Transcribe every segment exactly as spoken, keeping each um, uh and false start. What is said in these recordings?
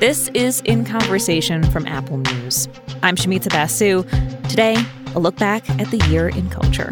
This is In Conversation from Apple News. I'm Shamita Basu. Today, a look back at the year in culture.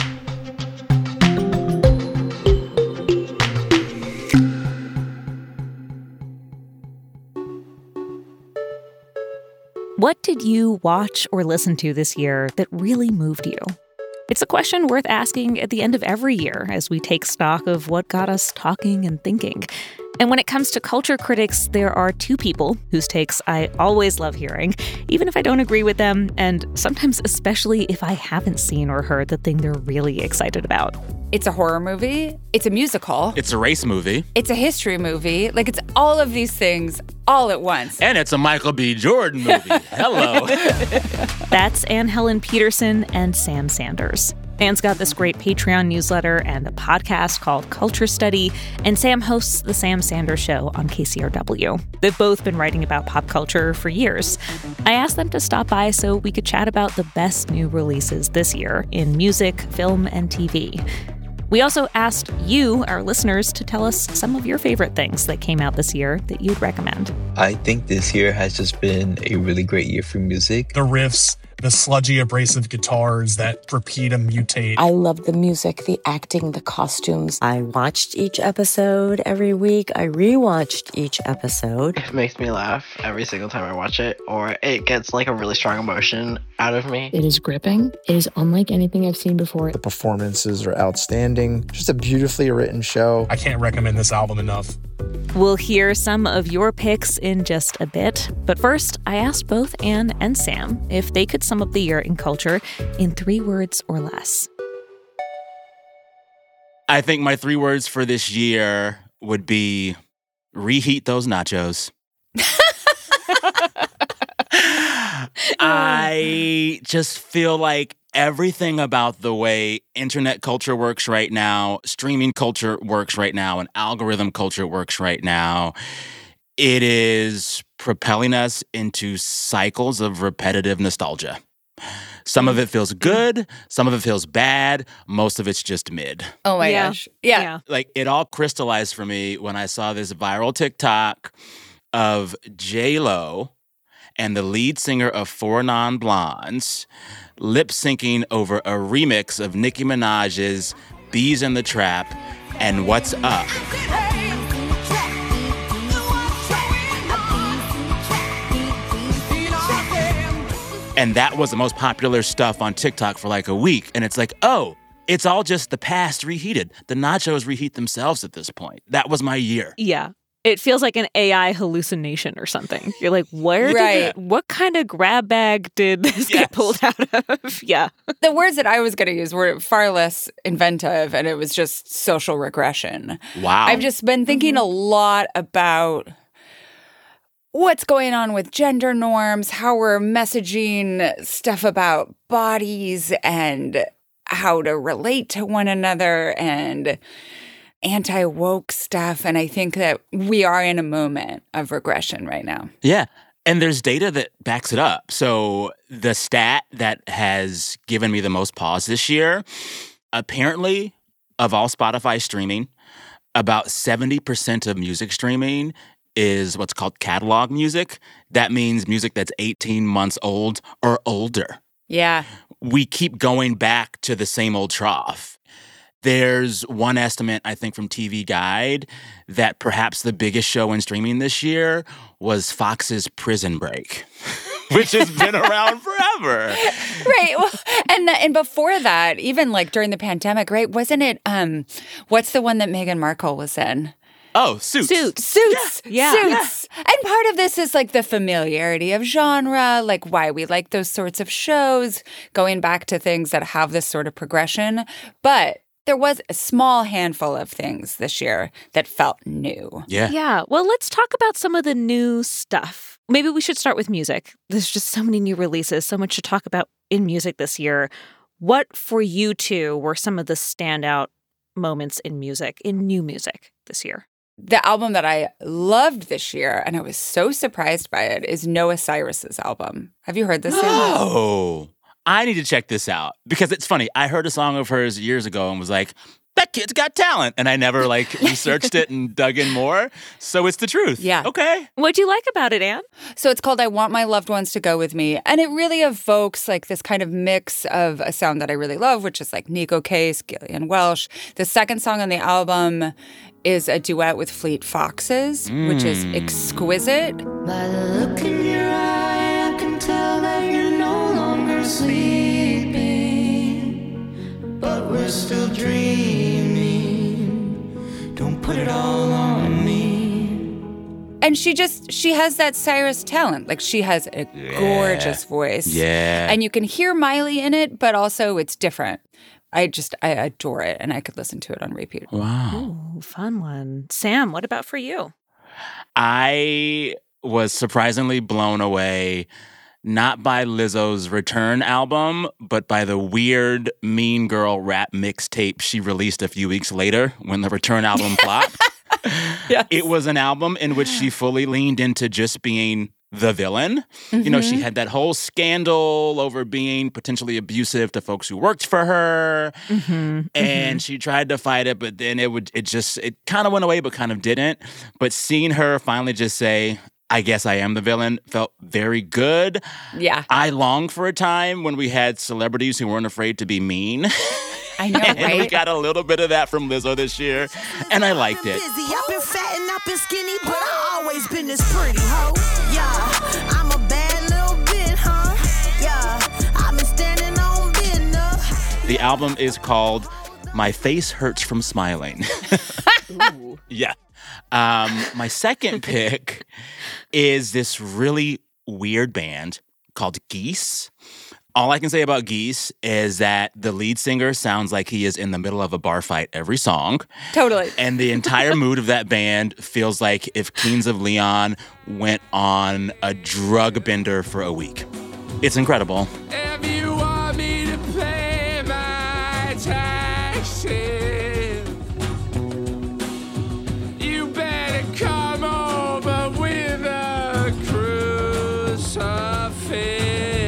What did you watch or listen to this year that really moved you? It's a question worth asking at the end of every year as we take stock of what got us talking and thinking. And when it comes to culture critics, there are two people whose takes I always love hearing, even if I don't agree with them, and sometimes especially if I haven't seen or heard the thing they're really excited about. It's a horror movie. It's a musical. It's a race movie. It's a history movie. Like, it's all of these things all at once. And it's a Michael B. Jordan movie. Hello. That's Anne Helen Petersen and Sam Sanders. Anne's got this great Patreon newsletter and a podcast called Culture Study, and Sam hosts The Sam Sanders Show on K C R W. They've both been writing about pop culture for years. I asked them to stop by so we could chat about the best new releases this year in music, film, and T V. We also asked you, our listeners, to tell us some of your favorite things that came out this year that you'd recommend. I think this year has just been a really great year for music. The riffs, the sludgy, abrasive guitars that repeat and mutate. I love the music, the acting, the costumes. I watched each episode every week. I rewatched each episode. It makes me laugh every single time I watch it, or it gets like a really strong emotion out of me. It is gripping. It is unlike anything I've seen before. The performances are outstanding. Just a beautifully written show. I can't recommend this album enough. We'll hear some of your picks in just a bit. But first, I asked both Anne and Sam if they could sum up the year in culture in three words or less. I think my three words for this year would be reheat those nachos. I just feel like everything about the way internet culture works right now, streaming culture works right now, and algorithm culture works right now, it is propelling us into cycles of repetitive nostalgia. Some of it feels good, some of it feels bad, most of it's just mid. Oh my Yeah. gosh. Yeah. Yeah. Like, it all crystallized for me when I saw this viral TikTok of J-Lo and the lead singer of Four Non Blondes lip-syncing over a remix of Nicki Minaj's Bees in the Trap and What's Up. And that was the most popular stuff on TikTok for like a week. And it's like, oh, it's all just the past reheated. The nachos reheat themselves at this point. That was my year. Yeah. It feels like an A I hallucination or something. You're like, where did Right. it, what kind of grab bag did this Yes. get pulled out of? Yeah. The words that I was going to use were far less inventive, and it was just social regression. Wow. I've just been thinking a lot about what's going on with gender norms, how we're messaging stuff about bodies and how to relate to one another and anti-woke stuff. And I think that we are in a moment of regression right now. Yeah. And there's data that backs it up. So the stat that has given me the most pause this year, apparently, of all Spotify streaming, about seventy percent of music streaming is what's called catalog music. That means music that's eighteen months old or older. Yeah. We keep going back to the same old trough. There's one estimate, I think, from T V Guide that perhaps the biggest show in streaming this year was Fox's Prison Break, which has been around forever. Right. Well, and and before that, even like during the pandemic, right? Wasn't it, um, what's the one that Meghan Markle was in? Oh, Suits. Suits. Suits. Yeah. Suits. And part of this is like the familiarity of genre, like why we like those sorts of shows, going back to things that have this sort of progression. But there was a small handful of things this year that felt new. Yeah. Yeah. Well, let's talk about some of the new stuff. Maybe we should start with music. There's just so many new releases, so much to talk about in music this year. What, for you two, were some of the standout moments in music, in new music this year? The album that I loved this year, and I was so surprised by it, is Noah Cyrus's album. Have you heard this? Oh, I need to check this out because it's funny. I heard a song of hers years ago and was like, that kid's got talent. And I never like researched it and dug in more. So it's the truth. Yeah. Okay. What'd you like about it, Anne? So it's called I Want My Loved Ones to Go With Me. And it really evokes like this kind of mix of a sound that I really love, which is like Nico Case, Gillian Welsh. The second song on the album is a duet with Fleet Foxes, mm. which is exquisite. By the look in your eye, I can tell that you're no longer sleeping, but we're still dreaming. Don't put it all on me. And she just, she has that Cyrus talent. Like, she has a yeah. gorgeous voice. Yeah. And you can hear Miley in it, but also it's different. I just, I adore it, and I could listen to it on repeat. Wow. Ooh, fun one. Sam, what about for you? I was surprisingly blown away, not by Lizzo's Return album, but by the weird Mean Girl rap mixtape she released a few weeks later when the Return album flopped. Yes. It was an album in which she fully leaned into just being the villain. Mm-hmm. You know, she had that whole scandal over being potentially abusive to folks who worked for her. Mm-hmm. And mm-hmm. she tried to fight it, but then it would, it just, it kind of went away, but kind of didn't. But seeing her finally just say, I guess I am the villain, felt very good. Yeah. I longed for a time when we had celebrities who weren't afraid to be mean. I know, and right? we got a little bit of that from Lizzo this year, and I liked it. I've been fat and I've been skinny, but I always been this pretty hoe. Yeah, I'm a bad little bit, huh? Yeah, I've been standing on business. The album is called My Face Hurts From Smiling. Ooh. Yeah. Um, my second pick is this really weird band called Geese. All I can say about Geese is that the lead singer sounds like he is in the middle of a bar fight every song. Totally. And the entire mood of that band feels like if Kings of Leon went on a drug bender for a week. It's incredible. If you want me to pay my taxes, you better come over with a crucifix.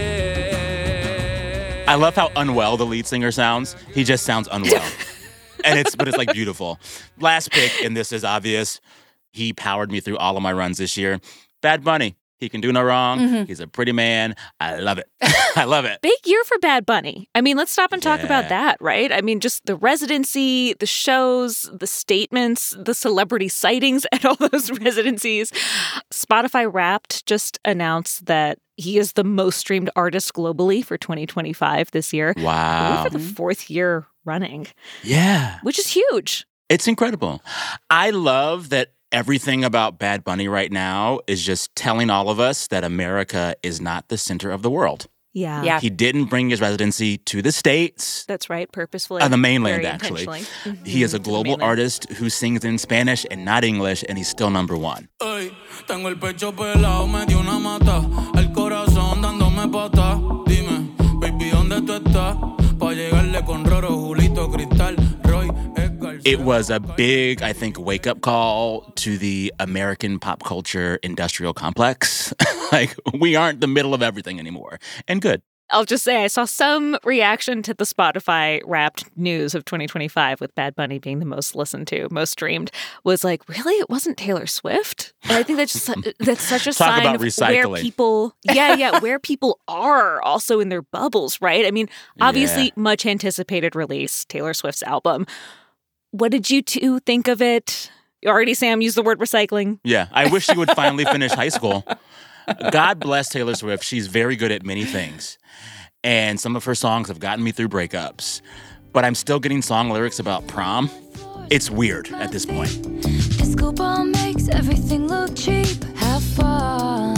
I love how unwell the lead singer sounds. He just sounds unwell. and it's But it's like beautiful. Last pick, and this is obvious. He powered me through all of my runs this year. Bad Bunny. He can do no wrong. Mm-hmm. He's a pretty man. I love it. I love it. Big year for Bad Bunny. I mean, let's stop and talk yeah. about that, right? I mean, just the residency, the shows, the statements, the celebrity sightings at all those residencies. Spotify Wrapped just announced that he is the most streamed artist globally for twenty twenty-five this year. Wow. For the fourth year running. Yeah. Which is huge. It's incredible. I love that everything about Bad Bunny right now is just telling all of us that America is not the center of the world. Yeah. yeah. He didn't bring his residency to the States. That's right, purposefully. On the mainland, Very actually. Mm-hmm. He is a global artist who sings in Spanish and not English, and he's still number one. Ay, tengo el pecho pelado, me dio una mata, el corazón dándome pata. Dime, baby, ¿dónde tú estás? Pa' llegarle con Roro, Julito, Cristal, Roy, Edgar. It was a big, I think, wake-up call to the American pop culture industrial complex. Like, we aren't the middle of everything anymore. And good. I'll just say I saw some reaction to the Spotify Wrapped news of twenty twenty-five with Bad Bunny being the most listened to, most streamed, was like, really? It wasn't Taylor Swift? And I think that's just that's such a Talk sign about of recycling. where people, yeah, yeah, where people are also in their bubbles, right? I mean, obviously, Yeah. much anticipated release, Taylor Swift's album. What did you two think of it? Already, Sam used the word recycling. Yeah, I wish she would finally finish high school. God bless Taylor Swift. She's very good at many things. And some of her songs have gotten me through breakups. But I'm still getting song lyrics about prom. It's weird at this point. Disco ball makes everything look cheap. Have fun.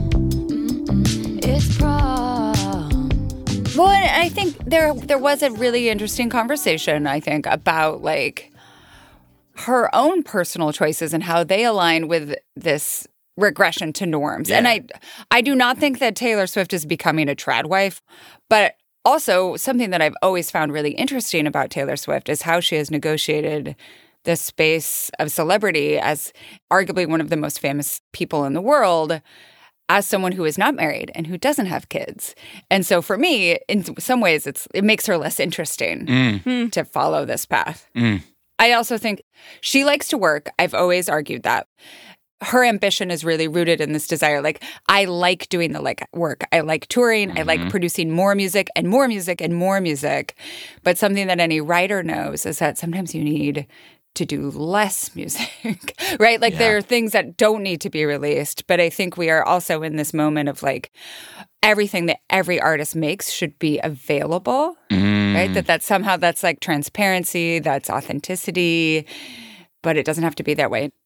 Mm-mm. It's prom. Well, and I think there there was a really interesting conversation, I think, about like her own personal choices and how they align with this regression to norms. Yeah. And I I do not think that Taylor Swift is becoming a trad wife, but also something that I've always found really interesting about Taylor Swift is how she has negotiated the space of celebrity as arguably one of the most famous people in the world. as someone who is not married and who doesn't have kids. And so for me, in some ways, it's it makes her less interesting Mm. to follow this path. Mm. I also think she likes to work. I've always argued that. Her ambition is really rooted in this desire. Like, I like doing the like work. I like touring. Mm-hmm. I like producing more music and more music and more music. But something that any writer knows is that sometimes you need to do less music, right? Like, Yeah. there are things that don't need to be released. But I think we are also in this moment of like, everything that every artist makes should be available, Mm. right? That that somehow that's like transparency, that's authenticity, but it doesn't have to be that way.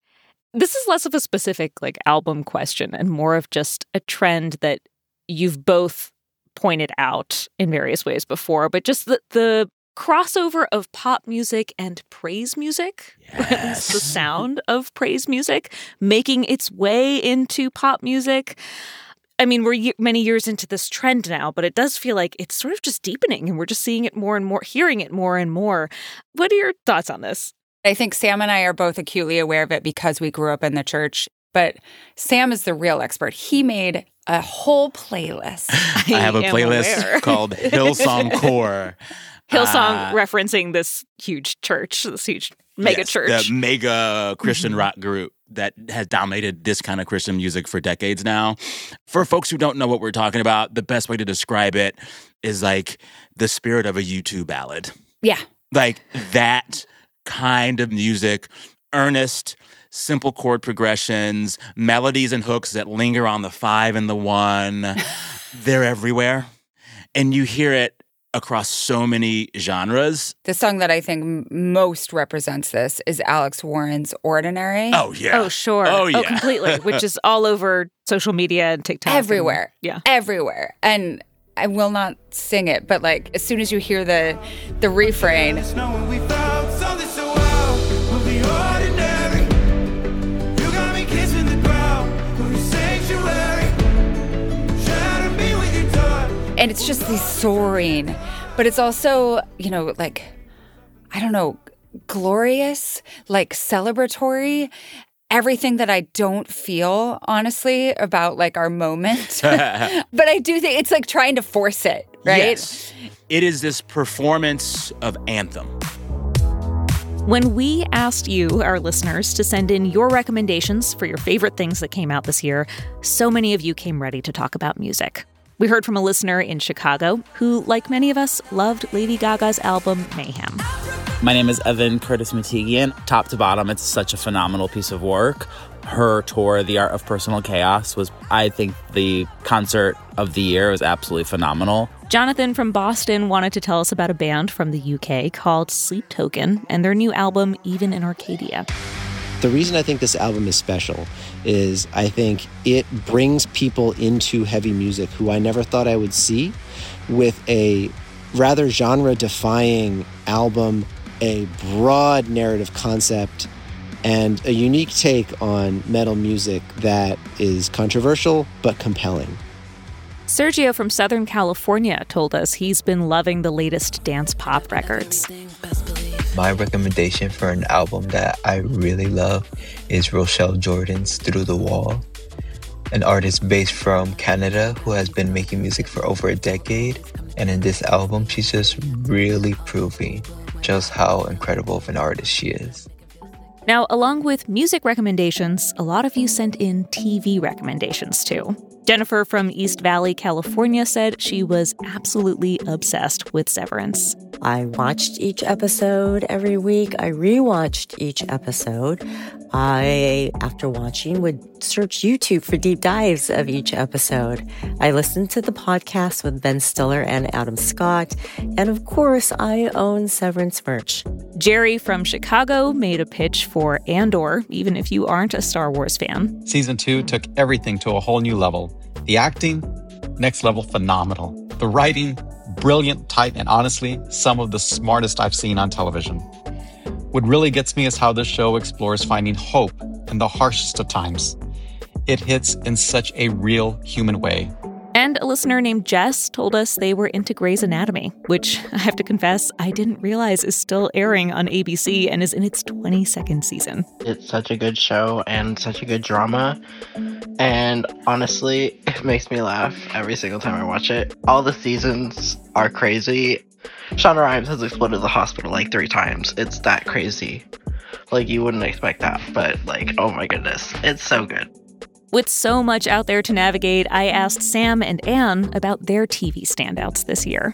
This is less of a specific like album question and more of just a trend that you've both pointed out in various ways before, but just the, the crossover of pop music and praise music, Yes. the sound of praise music making its way into pop music. I mean, we're ye- many years into this trend now, but it does feel like it's sort of just deepening and we're just seeing it more and more, hearing it more and more. What are your thoughts on this? I think Sam and I are both acutely aware of it because we grew up in the church. But Sam is the real expert. He made a whole playlist. I have a am playlist aware. called Hillsong Core. Hillsong Uh, referencing this huge church, this huge mega yes, church. The mega Christian Mhm. rock group that has dominated this kind of Christian music for decades now. For folks who don't know what we're talking about, the best way to describe it is like the spirit of a U two ballad. Yeah. Like that kind of music, earnest, simple chord progressions, melodies and hooks that linger on the five and the one. They're everywhere. And you hear it across so many genres. The song that I think m- most represents this is Alex Warren's Ordinary. Oh, yeah. Oh, sure. Oh, yeah. completely. Which is all over social media and TikTok. and- Everywhere. yeah. Everywhere. And I will not sing it, but like as soon as you hear the the refrain, and it's just these soaring, but it's also, you know, like, I don't know, glorious, like celebratory, everything that I don't feel, honestly, about like our moment. But I do think it's like trying to force it, right? Yes. It is this performance of anthem. When we asked you, our listeners, to send in your recommendations for your favorite things that came out this year, so many of you came ready to talk about music. We heard from a listener in Chicago who, like many of us, loved Lady Gaga's album Mayhem. My name is Evan Curtis Matigian. Top to bottom, it's such a phenomenal piece of work. Her tour, The Art of Personal Chaos, was, I think, the concert of the year. It was absolutely phenomenal. Jonathan from Boston wanted to tell us about a band from the U K called Sleep Token and their new album, Even in Arcadia. The reason I think this album is special is I think it brings people into heavy music who I never thought I would see, with a rather genre-defying album, a broad narrative concept, and a unique take on metal music that is controversial but compelling. Sergio from Southern California told us he's been loving the latest dance pop records. My recommendation for an album that I really love is Rochelle Jordan's Through the Wall, an artist based from Canada who has been making music for over a decade. And in this album, she's just really proving just how incredible of an artist she is. Now, along with music recommendations, a lot of you sent in T V recommendations too. Jennifer from East Valley, California said she was absolutely obsessed with Severance. I watched each episode every week. I rewatched each episode. I, after watching, would search YouTube for deep dives of each episode. I listened to the podcast with Ben Stiller and Adam Scott. And of course, I own Severance merch. Jerry from Chicago made a pitch for Andor, even if you aren't a Star Wars fan. Season two took everything to a whole new level. The acting, next level phenomenal. The writing, brilliant, tight, and honestly, some of the smartest I've seen on television. What really gets me is how this show explores finding hope in the harshest of times. It hits in such a real human way. And a listener named Jess told us they were into Grey's Anatomy, which I have to confess I didn't realize is still airing on A B C and is in its twenty-second season. It's such a good show and such a good drama. And honestly, it makes me laugh every single time I watch it. All the seasons are crazy. Shonda Rhimes has exploded the hospital like three times. It's that crazy. Like, you wouldn't expect that, but like, oh my goodness, it's so good. With so much out there to navigate, I asked Sam and Anne about their T V standouts this year.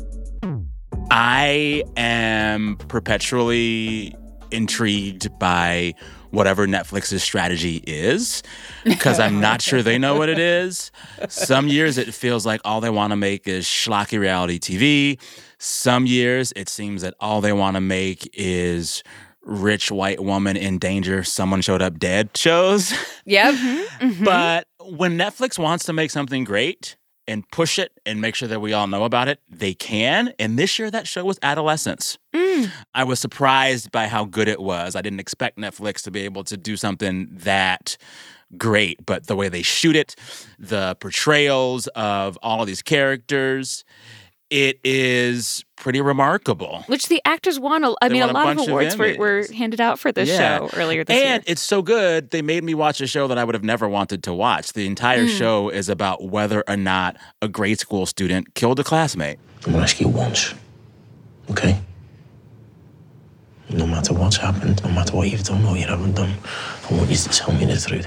I am perpetually intrigued by whatever Netflix's strategy is, because I'm not sure they know what it is. Some years it feels like all they want to make is schlocky reality T V. Some years it seems that all they want to make is rich white woman in danger, someone showed up dead shows. Yep. Mm-hmm. Mm-hmm. But when Netflix wants to make something great and push it and make sure that we all know about it, they can. And this year that show was Adolescence. Mm. I was surprised by how good it was. I didn't expect Netflix to be able to do something that great, but the way they shoot it, the portrayals of all of these characters, it is pretty remarkable. Which the actors won. A, I They mean, won a a lot of bunch of awards were, Emmys. were handed out for this Yeah. show earlier this year. And it's so good, they made me watch a show that I would have never wanted to watch. The entire Mm. show is about whether or not a grade school student killed a classmate. I'm gonna ask you once, okay? No matter what's happened, no matter what you've done or you haven't done, I want you to tell me the truth.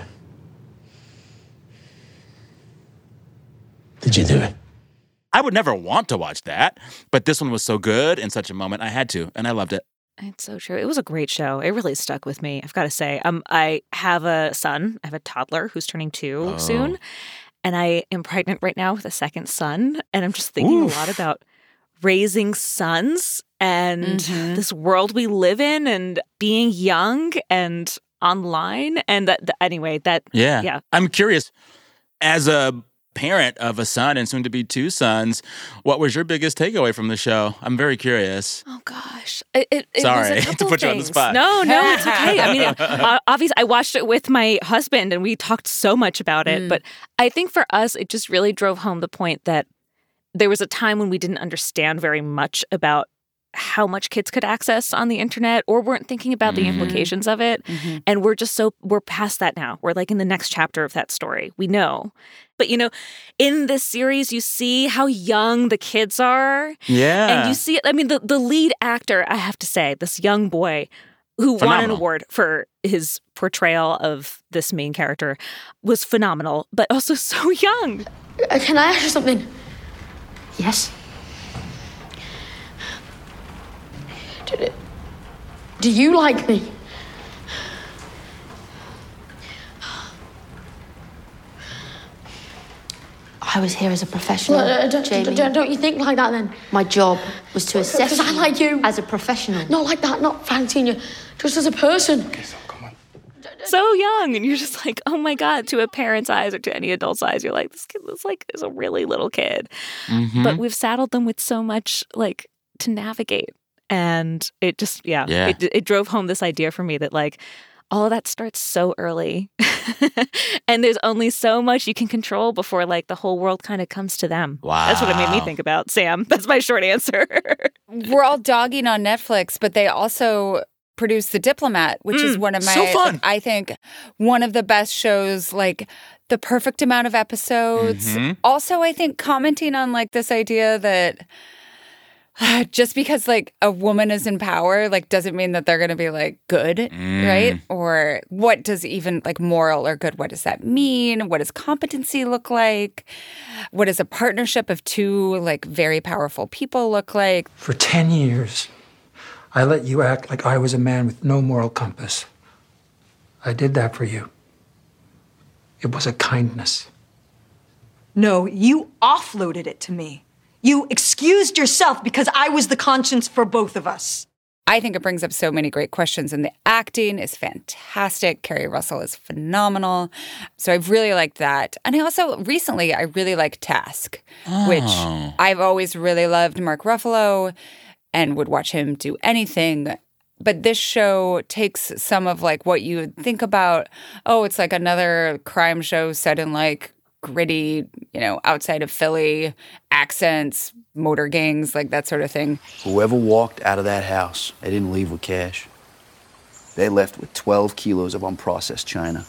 Did you do it? I would never want to watch that, but this one was so good in such a moment, I had to, and I loved it. It's so true. It was a great show. It really stuck with me, I've got to say. Um, I have a son. I have a toddler who's turning two Oh. soon. And I am pregnant right now with a second son. And I'm just thinking Oof. a lot about raising sons and Mhm. this world we live in and being young and online. And that, that- anyway, that, Yeah. yeah. I'm curious, as a parent of a son and soon to be two sons, what was your biggest takeaway from the show? I'm very curious. Oh gosh, it, it, it Sorry was a to couple put you on the things. spot. No, no, it's okay. I mean, uh, obviously, I watched it with my husband, and we talked so much about it. Mm. But I think for us, it just really drove home the point that there was a time when we didn't understand very much about how much kids could access on the internet, or weren't thinking about the Mhm. implications of it. Mhm. And we're just so, we're past that now. We're like in the next chapter of that story. We know. But, you know, in this series, you see how young the kids are. Yeah. And you see it. I mean, the, the lead actor, I have to say, this young boy who won an Phenomenal. award for his portrayal of this main character was phenomenal, but also so young. Uh, Can I ask you something? Yes. Do, do you like me? I was here as a professional, Well, uh, don't, Jamie. don't, don't you think like that then? My job was to assess Because I you like you. as a professional. Not like that, not fancying you, just as a person. So young. And you're just like, oh my God, to a parent's eyes or to any adult's eyes, you're like, this kid is like is a really little kid. Mhm. But we've saddled them with so much like to navigate. And it just, yeah, Yeah. It, it drove home this idea for me that like all of that starts so early. And there's only so much you can control before like the whole world kind of comes to them. Wow. That's what it made me think about, Sam. That's my short answer. We're all dogging on Netflix, but they also produce The Diplomat, which is Mm, one of my, so fun. I think, one of the best shows, like the perfect amount of episodes. Mhm. Also, I think commenting on like this idea that just because like a woman is in power, like doesn't mean that they're going to be like good, Mm. right? Or what does even like moral or good, what does that mean? What does competency look like? What does a partnership of two like very powerful people look like? For ten years, I let you act like I was a man with no moral compass. I did that for you. It was a kindness. No, you offloaded it to me. You excused yourself because I was the conscience for both of us. I think it brings up so many great questions, and the acting is fantastic. Kerry Russell is phenomenal. So I've really liked that. And I also, recently, I really like Task, Oh. which I've always really loved Mark Ruffalo and would watch him do anything. But this show takes some of like what you would think about, oh, it's like another crime show set in like gritty, you know, outside of Philly, accents, motor gangs, like that sort of thing. Whoever walked out of that house, they didn't leave with cash. They left with twelve kilos of unprocessed China.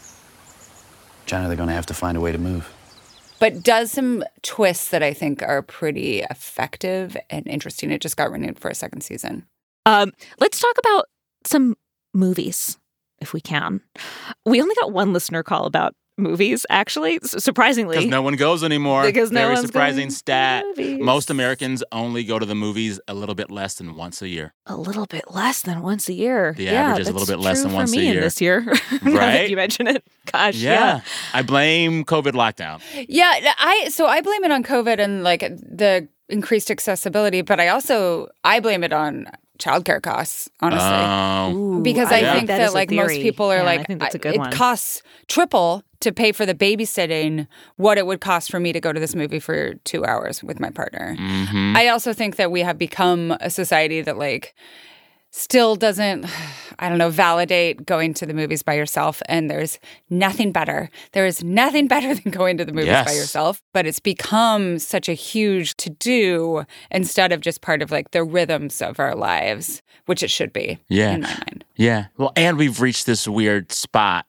China, they're going to have to find a way to move. But does some twists that I think are pretty effective and interesting. It just got renewed for a second season. Um, let's talk about some movies, if we can. We only got one listener call about movies, actually, s- surprisingly. Because no one goes anymore. Because no Very one's surprising going to stat. movies. Most Americans only go to the movies a little bit less than once a year. A little bit less than once a year. The yeah, average is a little that's bit less true than once for a me in year. this year. Now that Right? you mention it. Gosh, Yeah. yeah. I blame COVID lockdown. Yeah, I so I blame it on COVID and like the increased accessibility, but I also I blame it on childcare costs, honestly. Oh. Because Ooh, I yeah. think That that, is a like most theory. people are Yeah, like, I think that's a good it one. costs triple to pay for the babysitting what it would cost for me to go to this movie for two hours with my partner. Mhm. I also think that we have become a society that like still doesn't, I don't know, validate going to the movies by yourself. And there's nothing better. There is nothing better than going to the movies Yes. by yourself. But it's become such a huge to-do instead of just part of like the rhythms of our lives, which it should be Yeah. in my mind. Yeah. Well, and we've reached this weird spot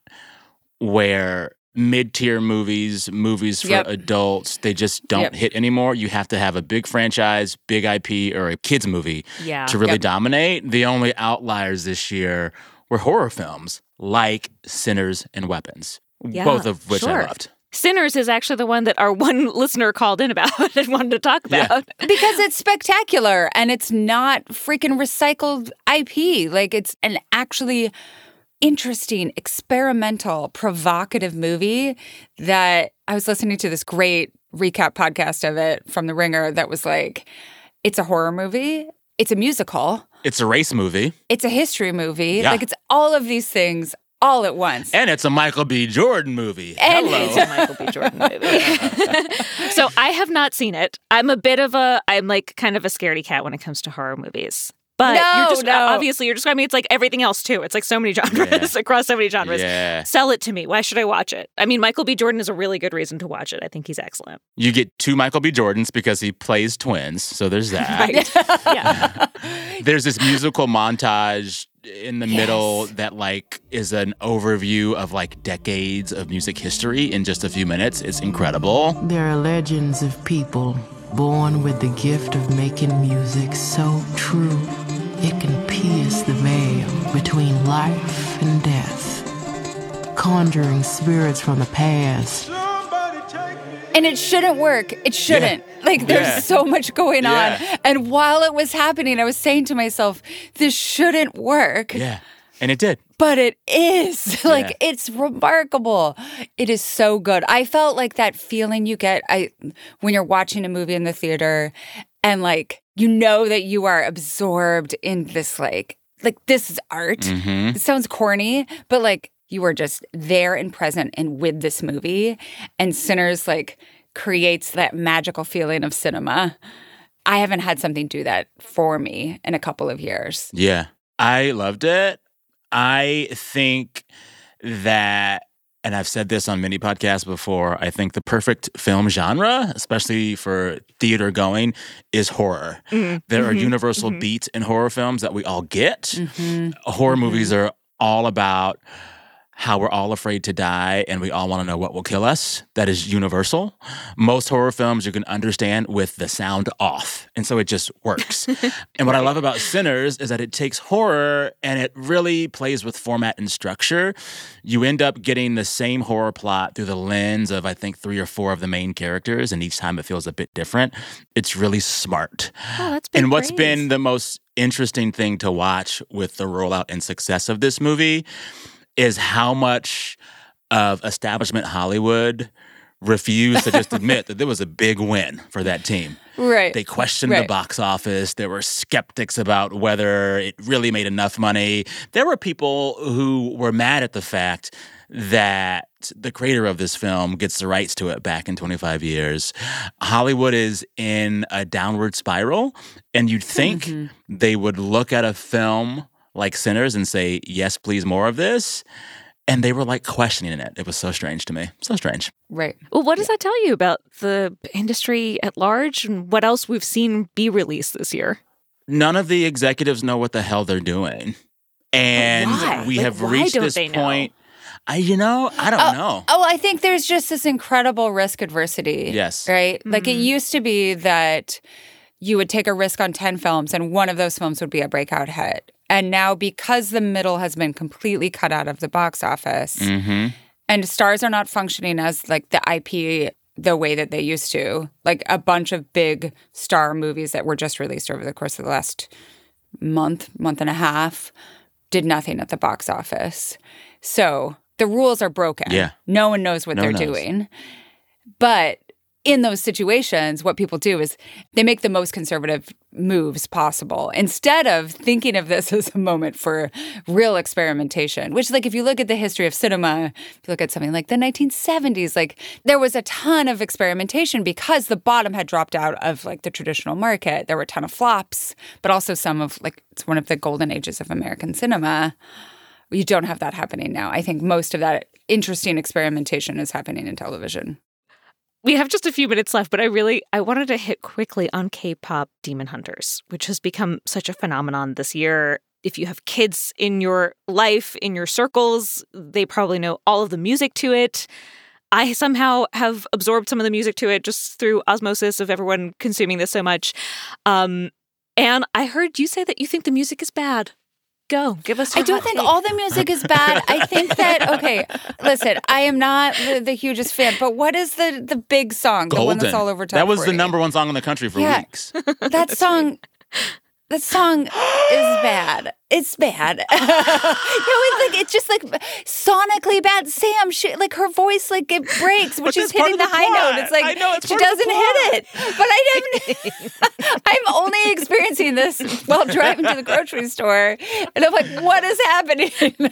where mid-tier movies, movies for Yep. adults, they just don't Yep. hit anymore. You have to have a big franchise, big I P, or a kids movie Yeah. to really Yep. dominate. The only outliers this year were horror films like Sinners and Weapons, Yeah, both of which sure. I loved. Sinners is actually the one that our one listener called in about and wanted to talk Yeah. about. Because it's spectacular and it's not freaking recycled I P. Like it's an actually interesting, experimental, provocative movie that I was listening to this great recap podcast of it from The Ringer that was like, it's a horror movie, it's a musical, It's a race movie, it's a history movie. Yeah. Like it's all of these things all at once. and it's a Michael B. Jordan movie. And Hello. It's a Michael B. Jordan movie. So I have not seen it. I'm a bit of a, I'm like kind of a scaredy cat when it comes to horror movies. But No, you're just, no. obviously you're describing it's like everything else too. It's like so many genres across so many genres. Yeah. Sell it to me. Why should I watch it? I mean, Michael B. Jordan is a really good reason to watch it. I think he's excellent. You get two Michael B. Jordans because he plays twins, so there's that. Right. yeah. There's this musical montage in the middle that like is an overview of like decades of music history in just a few minutes. It's incredible. There are legends of people born with the gift of making music so true it can pierce the veil between life and death, conjuring spirits from the past. And it shouldn't work. It shouldn't. Like, there's Yeah. so much going on. Yeah. And while it was happening, I was saying to myself, this shouldn't work. Yeah. And it did. But it is. Like, Yeah. it's remarkable. It is so good. I felt like that feeling you get I when you're watching a movie in the theater and, like, you know that you are absorbed in this, like, like this is art. Mhm. It sounds corny, but, like, you are just there and present and with this movie. And Sinners, like, creates that magical feeling of cinema. I haven't had something do that for me in a couple of years. Yeah. I loved it. I think that, and I've said this on many podcasts before, I think the perfect film genre, especially for theater going, is horror. Mhm. There are Mhm. universal Mhm. beats in horror films that we all get. Mm-hmm. Horror movies are all about how we're all afraid to die and we all want to know what will kill us. That is universal. Most horror films you can understand with the sound off. And so it just works. And what I love about Sinners is that it takes horror and it really plays with format and structure. You end up getting the same horror plot through the lens of, I think, three or four of the main characters. And each time it feels a bit different. It's really smart. Oh, that's big And what's praise. been the most interesting thing to watch with the rollout and success of this movie is how much of establishment Hollywood refused to just admit that there was a big win for that team. Right. They questioned the Right. box office. There were skeptics about whether it really made enough money. There were people who were mad at the fact that the creator of this film gets the rights to it back in twenty-five years. Hollywood is in a downward spiral, and you'd think Mm-hmm. they would look at a film like Sinners and say, yes, please, more of this. And they were like questioning it. It was so strange to me. So strange. Right. Well, what does that tell you about the industry at large and what else we've seen be released this year? None of the executives know what the hell they're doing. And why? we Like, have why reached don't this they know? point. I, you know, I don't oh, know. Oh, I think there's just this incredible risk adversity. Yes. Right? Mm-hmm. Like it Mm-hmm. used to be that you would take a risk on ten films and one of those films would be a breakout hit. And now because the middle has been completely cut out of the box office Mm-hmm. and stars are not functioning as like the I P the way that they used to, like a bunch of big star movies that were just released over the course of the last month, month and a half, did nothing at the box office. So the rules are broken. Yeah. No one knows what No they're one knows. doing. But in those situations, what people do is they make the most conservative moves possible instead of thinking of this as a moment for real experimentation, which, like, if you look at the history of cinema, if you look at something like the nineteen seventies, like, there was a ton of experimentation because the bottom had dropped out of, like, the traditional market. There were a ton of flops, but also some of, like, it's one of the golden ages of American cinema. You don't have that happening now. I think most of that interesting experimentation is happening in television. We have just a few minutes left, but I really, I wanted to hit quickly on K-pop Demon Hunters, which has become such a phenomenon this year. If you have kids in your life, in your circles, they probably know all of the music to it. I somehow have absorbed some of the music to it just through osmosis of everyone consuming this so much. Um, and I heard you say that you think the music is bad. Go. Give us your I don't hot think take. all the music is bad. I think that, okay, listen, I am not the, the hugest fan, but what is the, the big song? The one that's all over top That was the forty? number one song in the country for Yeah. weeks. That song, that song is bad. It's bad. no, it's like, it's just like sonically bad. Sam, she, like her voice, like it breaks when But she's that's part hitting of the the high plot. note. It's like I know, it's she part of doesn't the hit it. But I haven't, I'm only experiencing this while driving to the grocery store. And I'm like, what is happening?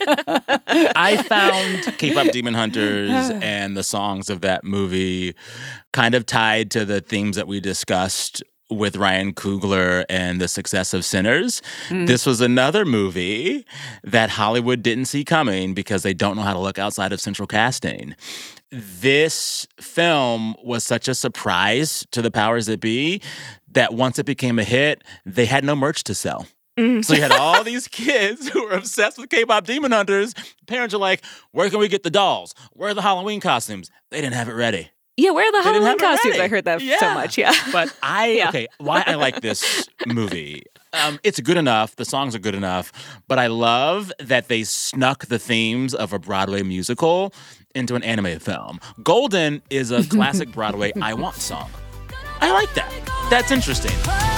I found K-pop Demon Hunters and the songs of that movie kind of tied to the themes that we discussed with Ryan Coogler and the success of Sinners. Mm. This was another movie that Hollywood didn't see coming because they don't know how to look outside of central casting. This film was such a surprise to the powers that be that once it became a hit, they had no merch to sell. Mm. So you had all these kids who were obsessed with K-pop Demon Hunters. Parents are like, where can we get the dolls? Where are the Halloween costumes? They didn't have it ready. Yeah, where are the They didn't Halloween have it costumes? ready. I heard that Yeah. so much, yeah. But I, Yeah. okay, why I like this movie. Um, it's good enough. The songs are good enough. But I love that they snuck the themes of a Broadway musical into an animated film. Golden is a classic Broadway I Want song. I like that. That's interesting.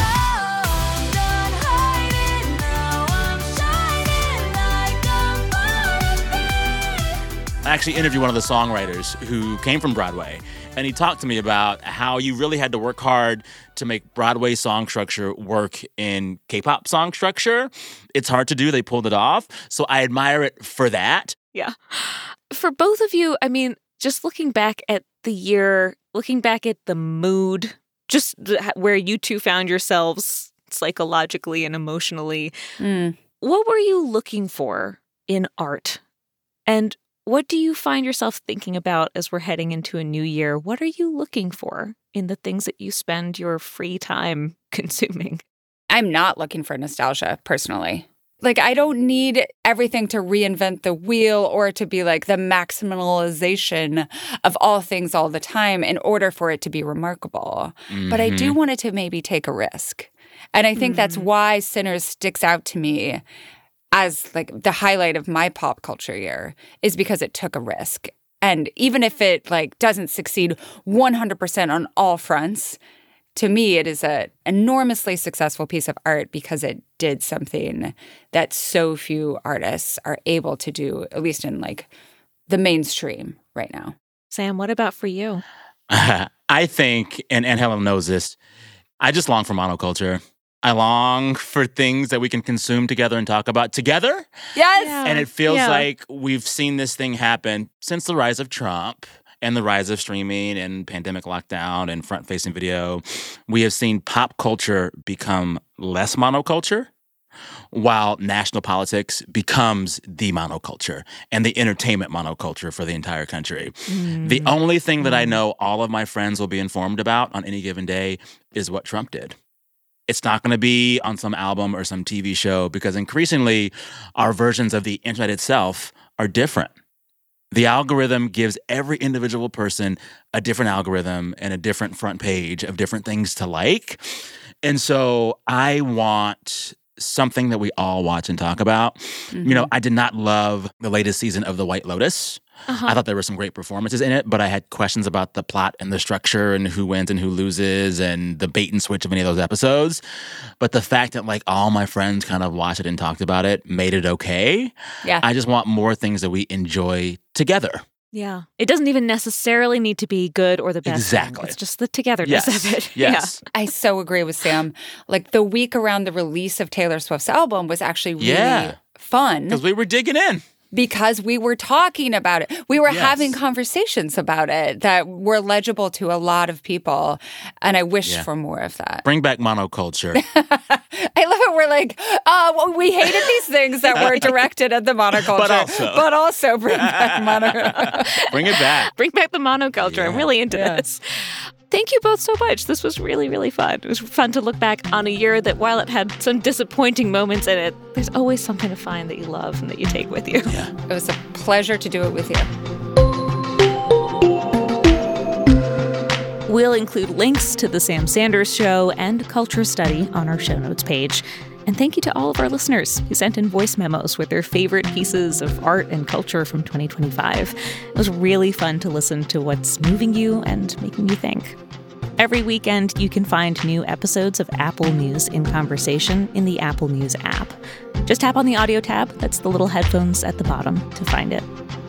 I actually interviewed one of the songwriters who came from Broadway, and he talked to me about how you really had to work hard to make Broadway song structure work in K-pop song structure. It's hard to do. They pulled it off. So I admire it for that. Yeah. For both of you, I mean, just looking back at the year, looking back at the mood, just th- where you two found yourselves psychologically and emotionally, Mm. what were you looking for in art? And what do you find yourself thinking about as we're heading into a new year? What are you looking for in the things that you spend your free time consuming? I'm not looking for nostalgia, personally. Like, I don't need everything to reinvent the wheel or to be like the maximalization of all things all the time in order for it to be remarkable. Mm-hmm. But I do want it to maybe take a risk. And I think mm-hmm. that's why Sinners sticks out to me as like the highlight of my pop culture year, is because it took a risk. And even if it like doesn't succeed one hundred percent on all fronts, to me, it is an enormously successful piece of art because it did something that so few artists are able to do, at least in like the mainstream right now. Sam, what about for you? I think, and, and Helen knows this, I just long for monoculture. I long for things that we can consume together and talk about together. Yes. Yeah. And it feels Yeah. like we've seen this thing happen since the rise of Trump and the rise of streaming and pandemic lockdown and front-facing video. We have seen pop culture become less monoculture. while national politics becomes the monoculture and the entertainment monoculture for the entire country. Mm. The only thing that I know all of my friends will be informed about on any given day is what Trump did. It's not going to be on some album or some T V show because increasingly our versions of the internet itself are different. The algorithm gives every individual person a different algorithm and a different front page of different things to like. And so I want something that we all watch and talk about. Mm-hmm. You know, I did not love the latest season of The White Lotus. Uh-huh. I thought there were some great performances in it, but I had questions about the plot and the structure and who wins and who loses and the bait and switch of any of those episodes. But the fact that like all my friends kind of watched it and talked about it made it okay. Yeah. I just want more things that we enjoy together. Yeah. It doesn't even necessarily need to be good or the best. Exactly. Thing. It's just the togetherness yes. of it. Yes. Yeah. I so agree with Sam. Like the week around the release of Taylor Swift's album was actually really yeah. fun. Because we were digging in. Because we were talking about it. We were yes. having conversations about it that were legible to a lot of people. And I wish yeah. for more of that. Bring back monoculture. I love it. We're like, oh, well, we hated these things that were directed at the monoculture. But also. But also bring back monoculture. Bring it back. Bring back the monoculture. Yeah. I'm really into yeah. this. Thank you both so much. This was really, really fun. It was fun to look back on a year that, while it had some disappointing moments in it, there's always something to find that you love and that you take with you. Yeah. It was a pleasure to do it with you. We'll include links to The Sam Sanders Show and Culture Study on our show notes page. And thank you to all of our listeners who sent in voice memos with their favorite pieces of art and culture from twenty twenty-five. It was really fun to listen to what's moving you and making you think. Every weekend, you can find new episodes of Apple News in Conversation in the Apple News app. Just tap on the audio tab, that's the little headphones at the bottom, to find it.